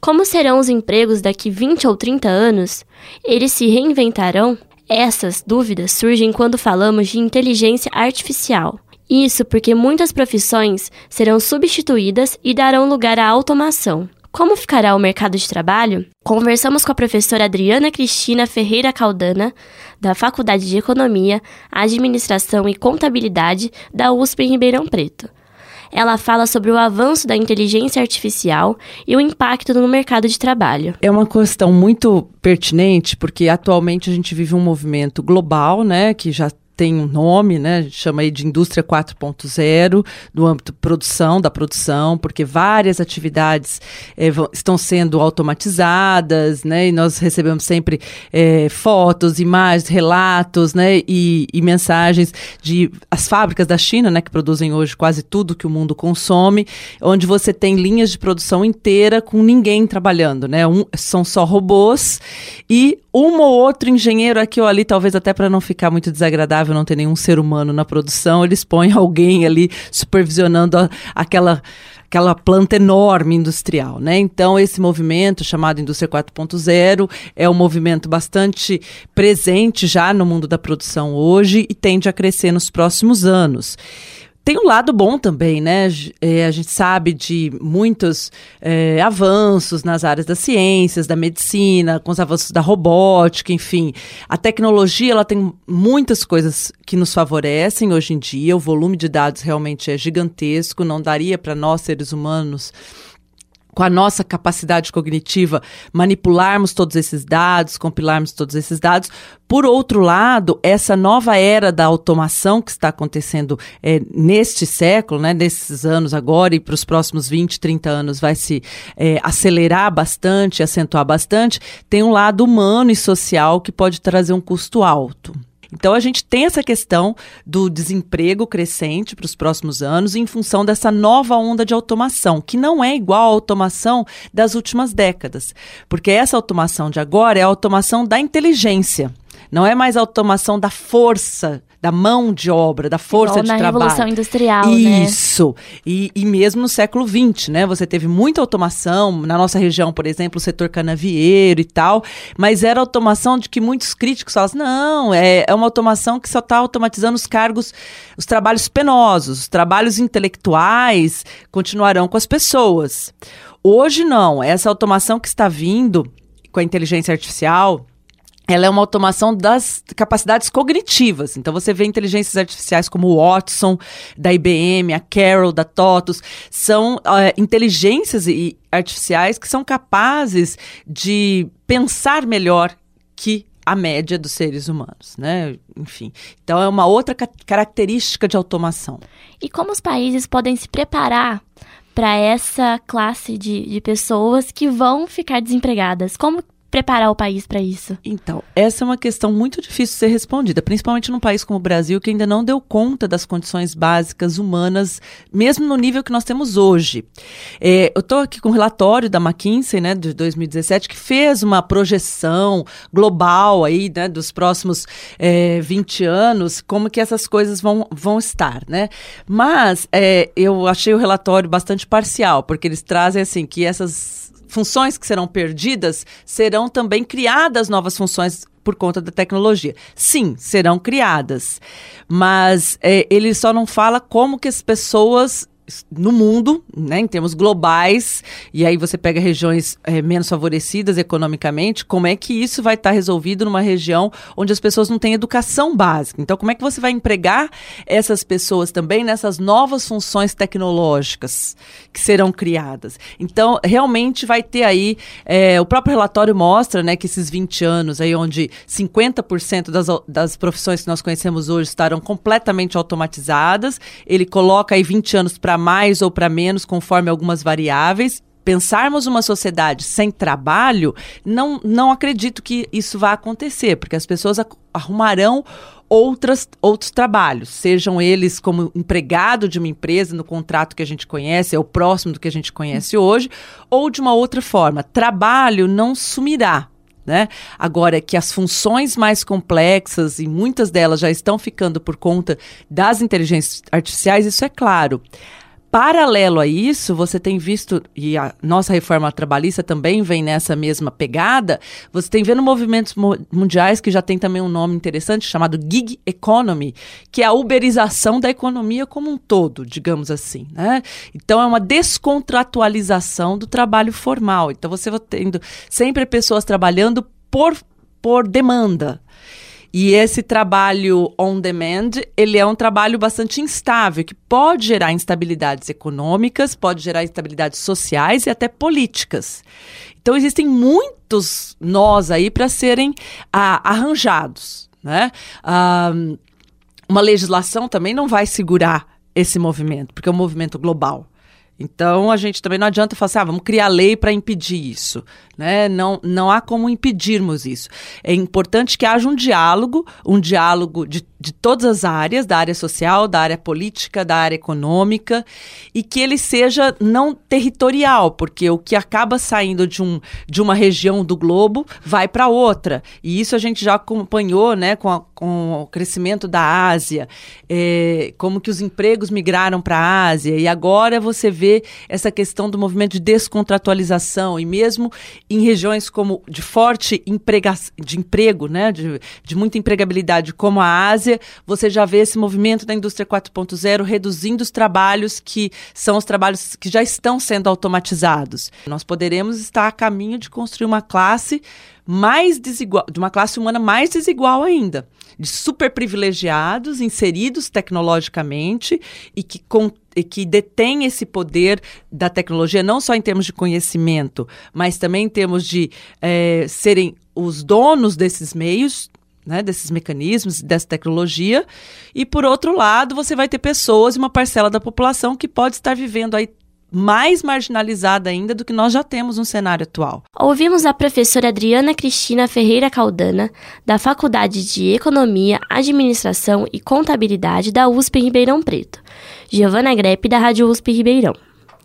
Como serão os empregos daqui 20 ou 30 anos? Eles se reinventarão? Essas dúvidas surgem quando falamos de inteligência artificial. Isso porque muitas profissões serão substituídas e darão lugar à automação. Como ficará o mercado de trabalho? Conversamos com a professora Adriana Cristina Ferreira Caldana, da Faculdade de Economia, Administração e Contabilidade da USP em Ribeirão Preto. Ela fala sobre o avanço da inteligência artificial e o impacto no mercado de trabalho. É uma questão muito pertinente, porque atualmente a gente vive um movimento global, né, que já tem um nome, né? A gente chama aí de indústria 4.0, no âmbito da produção, porque várias atividades estão sendo automatizadas, né? E nós recebemos sempre fotos, imagens, relatos, né? E mensagens de as fábricas da China, né? Que produzem hoje quase tudo que o mundo consome, onde você tem linhas de produção inteira com ninguém trabalhando, né? São só robôs e um ou outro engenheiro aqui ou ali, talvez até para não ficar muito desagradável, não ter nenhum ser humano na produção, eles põem alguém ali supervisionando aquela planta enorme industrial, né? Então, esse movimento chamado Indústria 4.0 é um movimento bastante presente já no mundo da produção hoje e tende a crescer nos próximos anos. Tem um lado bom também, né? A gente sabe de muitos avanços nas áreas das ciências, da medicina, com os avanços da robótica, enfim. A tecnologia, ela tem muitas coisas que nos favorecem hoje em dia. O volume de dados realmente é gigantesco, não daria para nós, seres humanos, com a nossa capacidade cognitiva, manipularmos todos esses dados, compilarmos todos esses dados. Por outro lado, essa nova era da automação que está acontecendo neste século, né, nesses anos agora e para os próximos 20, 30 anos vai se acelerar bastante, acentuar bastante, tem um lado humano e social que pode trazer um custo alto. Então, a gente tem essa questão do desemprego crescente para os próximos anos em função dessa nova onda de automação, que não é igual à automação das últimas décadas, porque essa automação de agora é a automação da inteligência, não é mais a automação da força, da mão de obra, da força de trabalho. Na Revolução Industrial, Isso. E mesmo no século XX, né? Você teve muita automação, na nossa região, por exemplo, o setor canavieiro e tal, mas era automação de que muitos críticos falam assim, não, é uma automação que só está automatizando os cargos, os trabalhos penosos, os trabalhos intelectuais continuarão com as pessoas. Hoje não, essa automação que está vindo com a inteligência artificial, ela é uma automação das capacidades cognitivas. Então, você vê inteligências artificiais como o Watson, da IBM, a Carol, da TOTUS. São inteligências artificiais que são capazes de pensar melhor que a média dos seres humanos, né? Enfim, então é uma outra característica de automação. E como os países podem se preparar para essa classe de pessoas que vão ficar desempregadas? Como preparar o país para isso? Então, essa é uma questão muito difícil de ser respondida, principalmente num país como o Brasil, que ainda não deu conta das condições básicas humanas, mesmo no nível que nós temos hoje. Eu estou aqui com um relatório da McKinsey, né, de 2017, que fez uma projeção global aí, né, dos próximos 20 anos, como que essas coisas vão estar, né? Mas eu achei o relatório bastante parcial, porque eles trazem assim que essas funções que serão perdidas, serão também criadas novas funções por conta da tecnologia. Sim, serão criadas, mas ele só não fala como que as pessoas no mundo, né, em termos globais, e aí você pega regiões menos favorecidas economicamente, como é que isso vai estar resolvido numa região onde as pessoas não têm educação básica? Então, como é que você vai empregar essas pessoas também nessas novas funções tecnológicas que serão criadas? Então, realmente vai ter aí, o próprio relatório mostra, né, que esses 20 anos aí, onde 50% das profissões que nós conhecemos hoje estarão completamente automatizadas, ele coloca aí 20 anos para mais ou para menos, conforme algumas variáveis. Pensarmos uma sociedade sem trabalho, não acredito que isso vá acontecer, porque as pessoas arrumarão outros trabalhos, sejam eles como empregado de uma empresa no contrato que a gente conhece, é o próximo do que a gente conhece hoje, ou de uma outra forma. Trabalho não sumirá, né? Agora, que as funções mais complexas, e muitas delas já estão ficando por conta das inteligências artificiais, isso é claro. Paralelo a isso, você tem visto, e a nossa reforma trabalhista também vem nessa mesma pegada, você tem vendo movimentos mundiais que já tem também um nome interessante, chamado gig economy, que é a uberização da economia como um todo, digamos assim, né? Então, é uma descontratualização do trabalho formal. Então, você vai tendo sempre pessoas trabalhando por demanda. E esse trabalho on demand, ele é um trabalho bastante instável, que pode gerar instabilidades econômicas, pode gerar instabilidades sociais e até políticas. Então, existem muitos nós aí para serem arranjados, né? Uma legislação também não vai segurar esse movimento, porque é um movimento global. Então, a gente também não adianta falar assim, vamos criar lei para impedir isso, né? Não há como impedirmos isso. É importante que haja um diálogo de todas as áreas, da área social, da área política, da área econômica, e que ele seja não territorial, porque o que acaba saindo de uma região do globo vai para outra. E isso a gente já acompanhou, né, com o crescimento da Ásia, como que os empregos migraram para a Ásia, e agora você vê essa questão do movimento de descontratualização, e mesmo em regiões como de forte emprego, né, de muita empregabilidade como a Ásia, você já vê esse movimento da indústria 4.0 reduzindo os trabalhos que são os trabalhos que já estão sendo automatizados. Nós poderemos estar a caminho de construir uma classe mais desigual, de uma classe humana mais desigual ainda, de super privilegiados, inseridos tecnologicamente e que detém esse poder da tecnologia, não só em termos de conhecimento, mas também em termos de serem os donos desses meios, né, desses mecanismos, dessa tecnologia. E, por outro lado, você vai ter pessoas, uma parcela da população que pode estar vivendo aí mais marginalizada ainda do que nós já temos no cenário atual. Ouvimos a professora Adriana Cristina Ferreira Caldana, da Faculdade de Economia, Administração e Contabilidade da USP em Ribeirão Preto. Giovana Grepe, da Rádio USP Ribeirão.